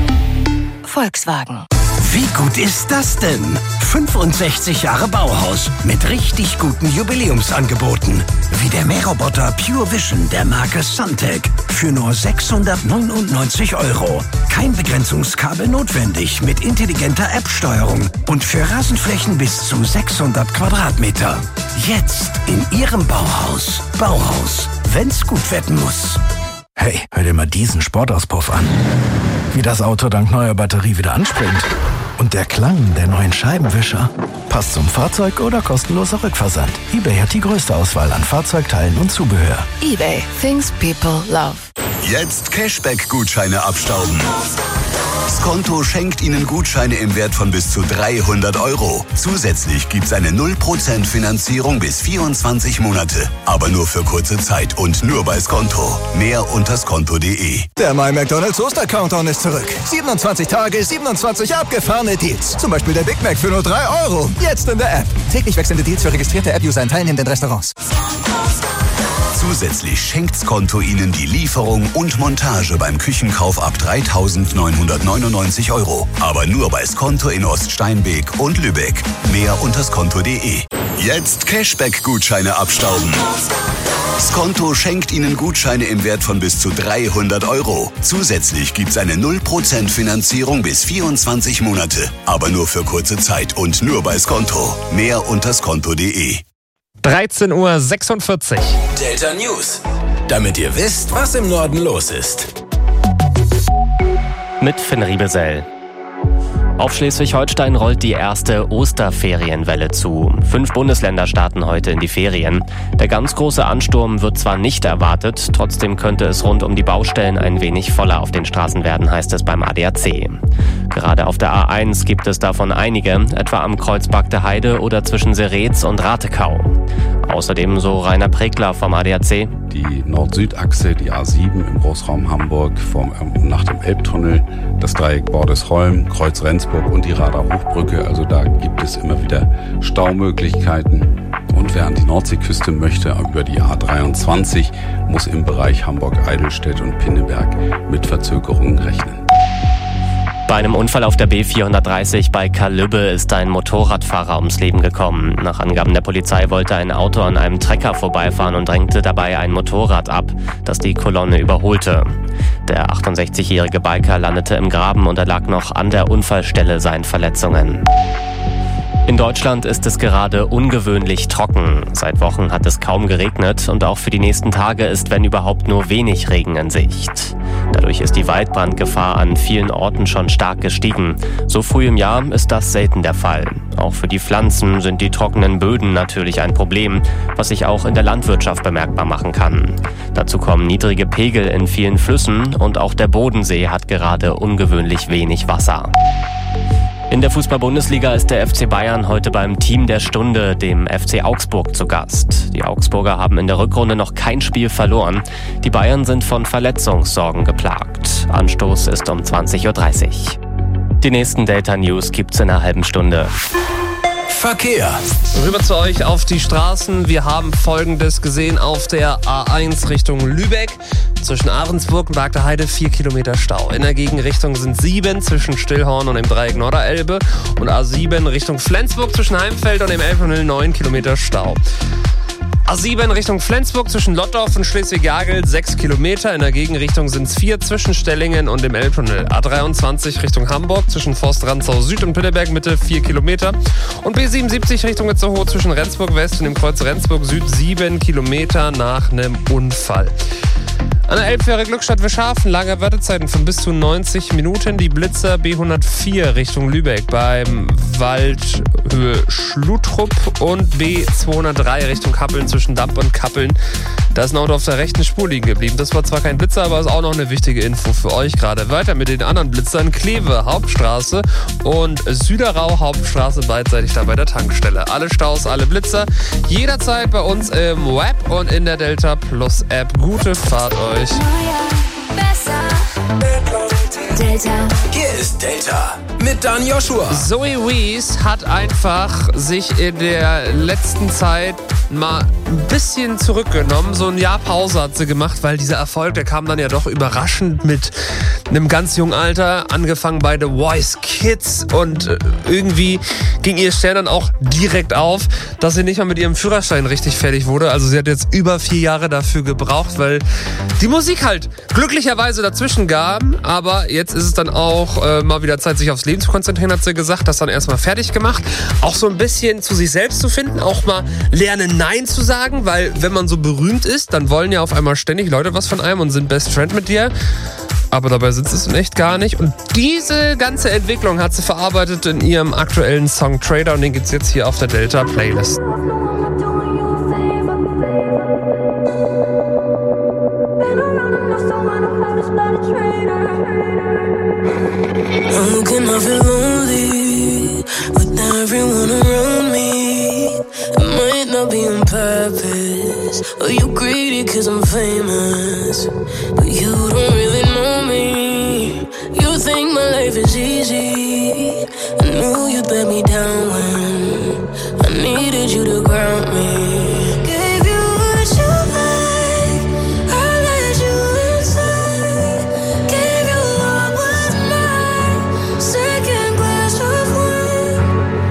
Volkswagen. Wie gut ist das denn? 65 Jahre Bauhaus mit richtig guten Jubiläumsangeboten. Wie der Mähroboter Pure Vision der Marke Suntech für nur 699 €. Kein Begrenzungskabel notwendig mit intelligenter App-Steuerung und für Rasenflächen bis zu 600 Quadratmeter. Jetzt in Ihrem Bauhaus. Bauhaus, wenn's gut werden muss. Hey, hör dir mal diesen Sportauspuff an. Wie das Auto dank neuer Batterie wieder anspringt. Und der Klang der neuen Scheibenwischer. Passt zum Fahrzeug oder kostenloser Rückversand. eBay hat die größte Auswahl an Fahrzeugteilen und Zubehör. eBay. Things people love. Jetzt Cashback-Gutscheine abstauben. Skonto schenkt Ihnen Gutscheine im Wert von bis zu 300 Euro. Zusätzlich gibt's eine 0% Finanzierung bis 24 Monate. Aber nur für kurze Zeit und nur bei Skonto. Mehr unter skonto.de. Der My McDonald's Oster-Countdown ist zurück. 27 Tage, 27 abgefahrene Deals. Zum Beispiel der Big Mac für nur 3 Euro. Jetzt in der App. Täglich wechselnde Deals für registrierte App-User in teilnehmenden Restaurants. Zusätzlich schenkt Skonto Ihnen die Lieferung und Montage beim Küchenkauf ab 3.999 Euro. Aber nur bei Skonto in Oststeinbeek und Lübeck. Mehr unter skonto.de. Jetzt Cashback-Gutscheine abstauben. Skonto schenkt Ihnen Gutscheine im Wert von bis zu 300 Euro. Zusätzlich gibt's eine 0% Finanzierung bis 24 Monate. Aber nur für kurze Zeit und nur bei Skonto. Mehr unter skonto.de. 13:46 Uhr. Delta News. Damit ihr wisst, was im Norden los ist. Mit Finn Riebesell. Auf Schleswig-Holstein rollt die erste Osterferienwelle zu. 5 Bundesländer starten heute in die Ferien. Der ganz große Ansturm wird zwar nicht erwartet, trotzdem könnte es rund um die Baustellen ein wenig voller auf den Straßen werden, heißt es beim ADAC. Gerade auf der A1 gibt es davon einige, etwa am Kreuz Bagde Heide oder zwischen Seretz und Ratekau. Außerdem, so Rainer Pregler vom ADAC: Die Nord-Süd-Achse, die A7 im Großraum Hamburg nach dem Elbtunnel, das Dreieck Bordesholm, Kreuz Rendsburg und die Radar Hochbrücke. Also da gibt es immer wieder Staumöglichkeiten. Und wer an die Nordseeküste möchte, über die A23, muss im Bereich Hamburg-Eidelstedt und Pinneberg mit Verzögerungen rechnen. Bei einem Unfall auf der B430 bei Karlübbe ist ein Motorradfahrer ums Leben gekommen. Nach Angaben der Polizei wollte ein Auto an einem Trecker vorbeifahren und drängte dabei ein Motorrad ab, das die Kolonne überholte. Der 68-jährige Biker landete im Graben und erlag noch an der Unfallstelle seinen Verletzungen. In Deutschland ist es gerade ungewöhnlich trocken. Seit Wochen hat es kaum geregnet und auch für die nächsten Tage ist, wenn überhaupt, nur wenig Regen in Sicht. Dadurch ist die Waldbrandgefahr an vielen Orten schon stark gestiegen. So früh im Jahr ist das selten der Fall. Auch für die Pflanzen sind die trockenen Böden natürlich ein Problem, was sich auch in der Landwirtschaft bemerkbar machen kann. Dazu kommen niedrige Pegel in vielen Flüssen und auch der Bodensee hat gerade ungewöhnlich wenig Wasser. In der Fußball-Bundesliga ist der FC Bayern heute beim Team der Stunde, dem FC Augsburg, zu Gast. Die Augsburger haben in der Rückrunde noch kein Spiel verloren. Die Bayern sind von Verletzungssorgen geplagt. Anstoß ist um 20:30 Uhr. Die nächsten Delta News gibt's in einer halben Stunde. Verkehr. Rüber zu euch auf die Straßen. Wir haben Folgendes gesehen auf der A1 Richtung Lübeck. Zwischen Ahrensburg und Bagde Heide 4 Kilometer Stau. In der Gegenrichtung sind 7 zwischen Stillhorn und dem Dreieck Norderelbe. Und A7 Richtung Flensburg zwischen Heimfeld und dem Elbtunnel 9 Kilometer Stau. A7 Richtung Flensburg zwischen Lottdorf und Schleswig-Jagel 6 Kilometer. In der Gegenrichtung sind es 4 zwischen Stellingen und dem Elbtunnel. A23 Richtung Hamburg zwischen Forst-Rantzau Süd und Pinneberg Mitte 4 Kilometer. Und B77 Richtung Itzehoe zwischen Rendsburg West und dem Kreuz Rendsburg Süd 7 Kilometer nach einem Unfall. An der Elbfähre Glückstadt-Wischhafen lange Wartezeiten von bis zu 90 Minuten. Die Blitzer B104 Richtung Lübeck beim Waldhöhe Schlutrup und B203 Richtung Kappeln zwischen Damp und Kappeln. Da ist ein Auto auf der rechten Spur liegen geblieben. Das war zwar kein Blitzer, aber ist auch noch eine wichtige Info für euch gerade. Weiter mit den anderen Blitzern. Kleve Hauptstraße und Süderau Hauptstraße beidseitig da bei der Tankstelle. Alle Staus, alle Blitzer. Jederzeit bei uns im Web und in der Delta Plus App. Gute Fahrt euch. Delta. Hier ist Delta mit Dan Joshua. Zoe Wees hat einfach sich in der letzten Zeit mal ein bisschen zurückgenommen. So ein Jahr Pause hat sie gemacht, weil dieser Erfolg, der kam dann ja doch überraschend mit einem ganz jungen Alter. Angefangen bei The Voice Kids und irgendwie ging ihr Stern dann auch direkt auf, dass sie nicht mal mit ihrem Führerschein richtig fertig wurde. Also sie hat jetzt über 4 Jahre dafür gebraucht, weil die Musik halt glücklicherweise dazwischen gab. Aber jetzt ist es dann auch mal wieder Zeit, sich aufs Leben zu konzentrieren, hat sie gesagt. Das dann erstmal fertig gemacht. Auch so ein bisschen zu sich selbst zu finden, auch mal lernen, Nein zu sagen, weil wenn man so berühmt ist, dann wollen ja auf einmal ständig Leute was von einem und sind Best Friend mit dir. Aber dabei sind sie es in echt gar nicht. Und diese ganze Entwicklung hat sie verarbeitet in ihrem aktuellen Song Trader und den gibt's jetzt hier auf der Delta Playlist. everyone around me. It might not be on purpose, or you greedy cause I'm famous, but you don't really know me. You think my life is easy. I knew you'd let me down when I needed you to ground me. Gave you what you like, I let you inside. Gave you what was mine, second glass of wine.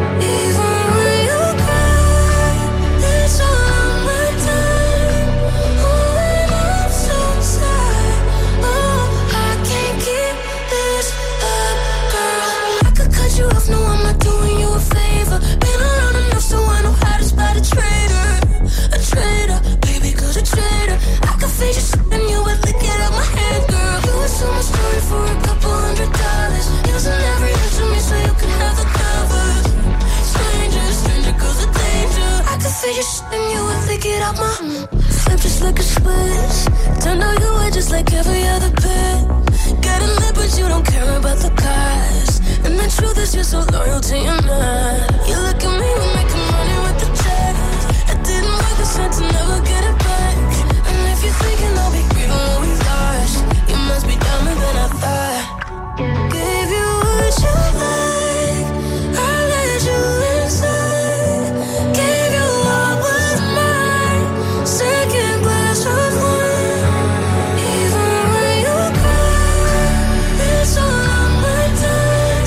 Even when you cry, it's all on my time. Oh, and I'm so tired. Oh, I can't keep this up, girl. I could cut you off, no, I'm not doing you a favor. Been around enough so I know how to spot a traitor. A traitor, baby, cause a traitor. I could face you and you would lick it out my hand, girl. You would tell my story for a couple $100. Using every inch of me so you can have the covers. Stranger, stranger, cause a danger. I could face you and you would lick it out my flip just like a switch. Turned out you were just like every other bit. Got a lip but you don't care about the cost. And the truth is you're so loyal to your man. You look at me, we're making money with the checks. It didn't work, it's sad to never get it back. And if you're thinking I'll be grieving what we lost, you must be dumber than I thought. Gave you what you like, I let you inside. Gave you what was mine, second glass of wine. Even when you cry, it's all on my time.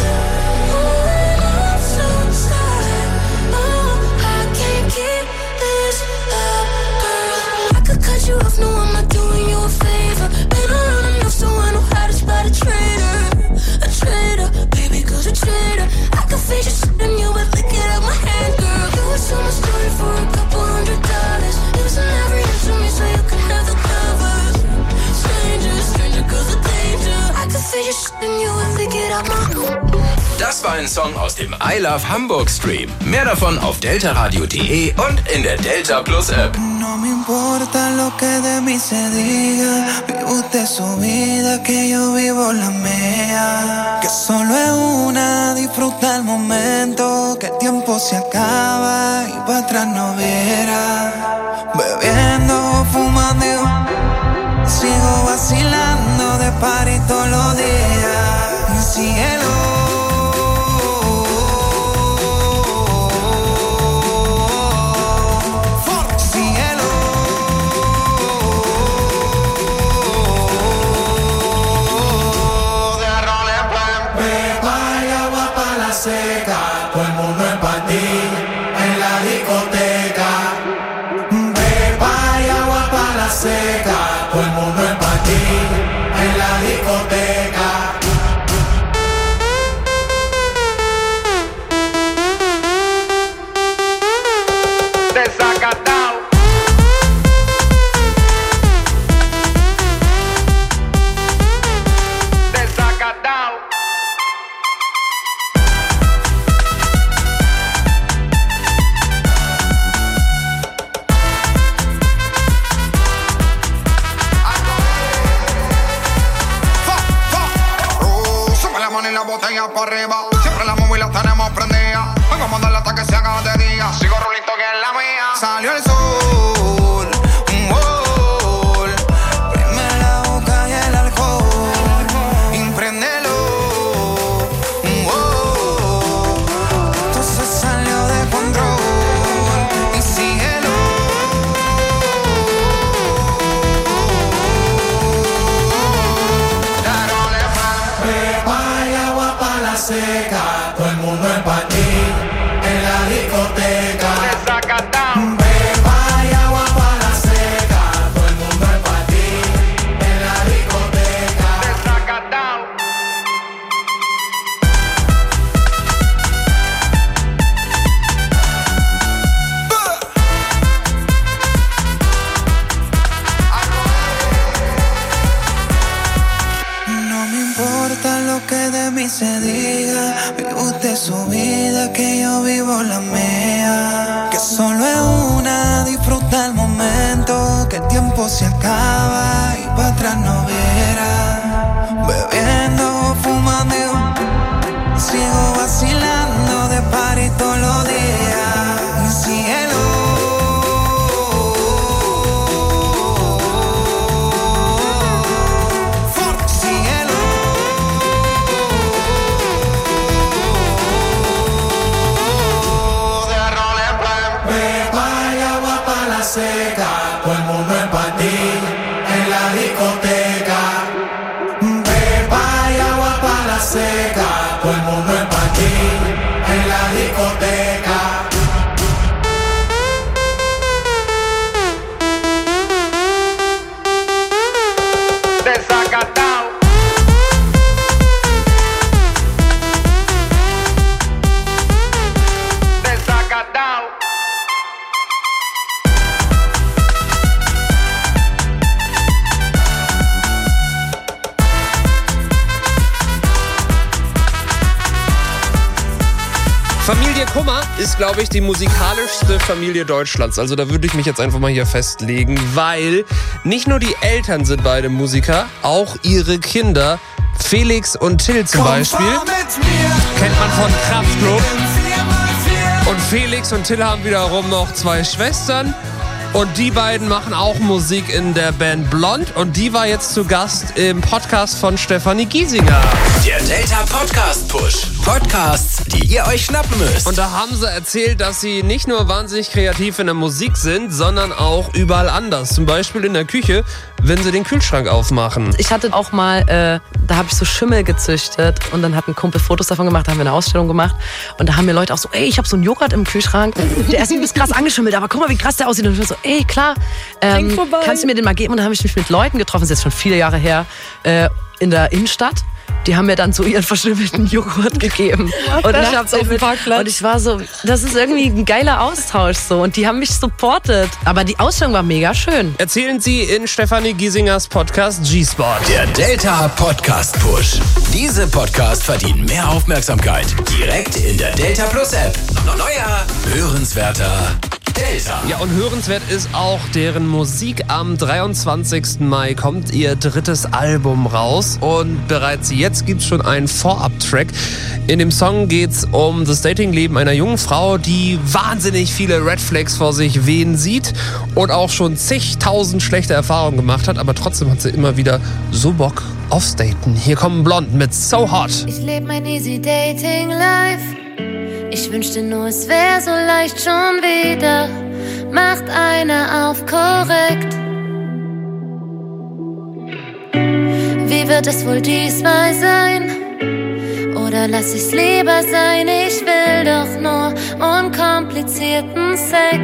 Oh, and I'm so tired. Oh, I can't keep this up, girl. I could cut you off, no, I'm not doing you a favor. Been around enough so I know how to spot a traitor. A traitor, baby, cause a traitor. I could face you and you would lick it out my hand, girl. You would tell my story for a couple $100. Using every inch of me so you can have the covers. Stranger, stranger, cause a danger. I could face you and you would lick it out my Das war ein Song aus dem I Love Hamburg Stream. Mehr davon auf deltaradio.de und in der Delta Plus App. No me importa lo que de mí se diga. Vive usted su vida, que yo vivo la mía. Que solo es una, disfruta el momento. Que el tiempo se acaba y para atrás no verá. Bebiendo, fumando, sigo vacilando de party todos los días. Cielo. Seca, todo el mundo en panty, en la discoteca. Beba y agua para la seca, todo el mundo en panty, en la discoteca. Desacatao. Desacatao. Y la botella para arriba, siempre la móvil la tenemos prendida. Vengo a mandarla hasta que se haga de día. Sigo rulito que es la mía. Salió el sol, un gol. Prime la boca y el alcohol. Impréndelo, un gol. Esto se salió de control. Y síguelo. Seca, todo el mundo en panty, en la discoteca. Beba y agua para la seca, todo el mundo en panty, en la discoteca. Desacatao. No me importa lo que de mí se diga. Vive usted su vida, que yo vivo la mía. Que solo es una, disfruta el momento. Que el tiempo se acaba y para atrás no verá. Bebiendo, fumando, sigo vacilando de party todos todo el mundo es pa' ti, en la discoteca. Pepa y agua pa' la seca, todo el mundo es pa' ti, en la discoteca. Desacatao. Desacatao. Familie Kummer ist, glaube ich, die musikalischste Familie Deutschlands. Also da würde ich mich jetzt einfach mal hier festlegen, weil nicht nur die Eltern sind beide Musiker, auch ihre Kinder. Felix und Till zum Beispiel kennt man von Kraftklub. Und Felix und Till haben wiederum noch 2 Schwestern. Und die beiden machen auch Musik in der Band Blond. Und die war jetzt zu Gast im Podcast von Stefanie Giesinger. Der Delta Podcast Push. Podcasts, die ihr euch schnappen müsst. Und da haben sie erzählt, dass sie nicht nur wahnsinnig kreativ in der Musik sind, sondern auch überall anders. Zum Beispiel in der Küche, wenn sie den Kühlschrank aufmachen. Ich hatte auch mal, da habe ich so Schimmel gezüchtet und dann hat ein Kumpel Fotos davon gemacht, da haben wir eine Ausstellung gemacht und da haben mir Leute auch so, ey, ich habe so einen Joghurt im Kühlschrank, der ist ein bisschen krass angeschimmelt, aber guck mal, wie krass der aussieht. Und ich war so, ey, klar, kannst du mir den mal geben? Und dann habe ich mich mit Leuten getroffen, das ist jetzt schon viele Jahre her, in der Innenstadt. Die haben mir dann so ihren verschimmelten Joghurt gegeben. Und ich war so, das ist irgendwie ein geiler Austausch so. Und die haben mich supportet. Aber die Ausstellung war mega schön. Erzählen Sie in Stefanie Giesingers Podcast G-Spot. Der Delta Podcast Push. Diese Podcasts verdienen mehr Aufmerksamkeit. Direkt in der Delta Plus App. Neuer, hörenswerter Delta. Ja, und hörenswert ist auch deren Musik. Am 23. Mai kommt ihr 3. Album raus. Und bereits jetzt gibt's schon einen Vorab-Track. In dem Song geht's um das Datingleben einer jungen Frau, die wahnsinnig viele Red Flags vor sich wehen sieht und auch schon zigtausend schlechte Erfahrungen gemacht hat. Aber trotzdem hat sie immer wieder so Bock aufs Daten. Hier kommen Blond mit So Hot. Ich lebe mein easy dating life. Ich wünschte nur, es wäre so leicht schon wieder. Macht einer auf korrekt. Wie wird es wohl diesmal sein? Oder lass ich's lieber sein? Ich will doch nur unkomplizierten Sex.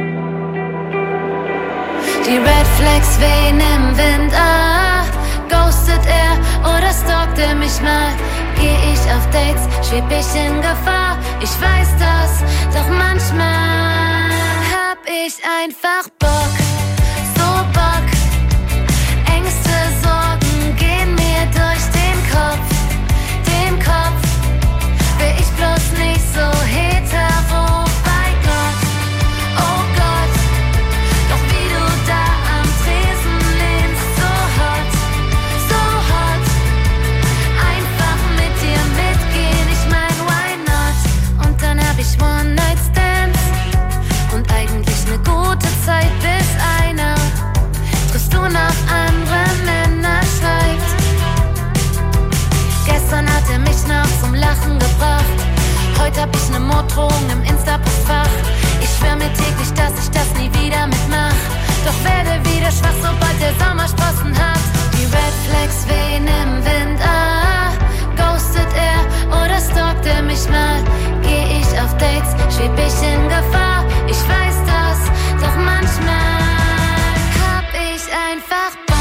Die Red Flags wehen im Wind, ghostet er oder stalkt er mich mal? Geh ich auf Dates, schweb ich in Gefahr? Ich weiß das, doch manchmal hab ich einfach Bock, so Bock. Ängste, Sorgen gehen mir durch den Kopf. Will ich bloß nicht so hetero, bei Gott, oh Gott. Doch wie du da am Tresen lehnst, so hot, einfach mit dir mitgehen, ich mein, why not? Und dann hab ich One-Night-Stands und eigentlich ne gute Zeit, bis einer triffst du nach anderen Männern schreibt. Gestern hat er mich noch zum Lachen gebracht. Heute hab ich ne Morddrohung im Insta-Postfach. Ich schwör mir täglich, dass ich das nie wieder mitmach. Doch werde wieder schwach, sobald der Sommer Sprossen hat. Die Red Flags wehen im Wind, ghostet er oder stalkt er mich mal? Geh ich auf Dates, schweb ich in Gefahr? Ich weiß das, doch manchmal hab ich einfach Bock.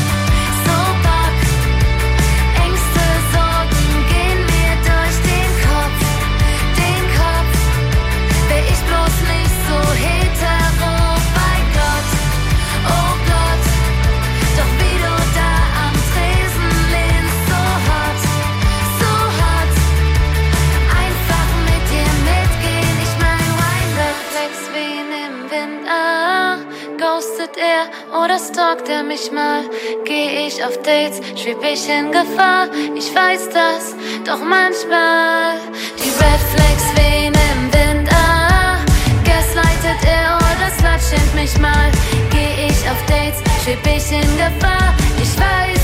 Oder stalkt er mich mal? Geh ich auf Dates, schweb ich in Gefahr? Ich weiß das, doch manchmal die Red Flags wehen im Wind, gaslightet er oder slutshamed mich mal? Geh ich auf Dates, schweb ich in Gefahr? Ich weiß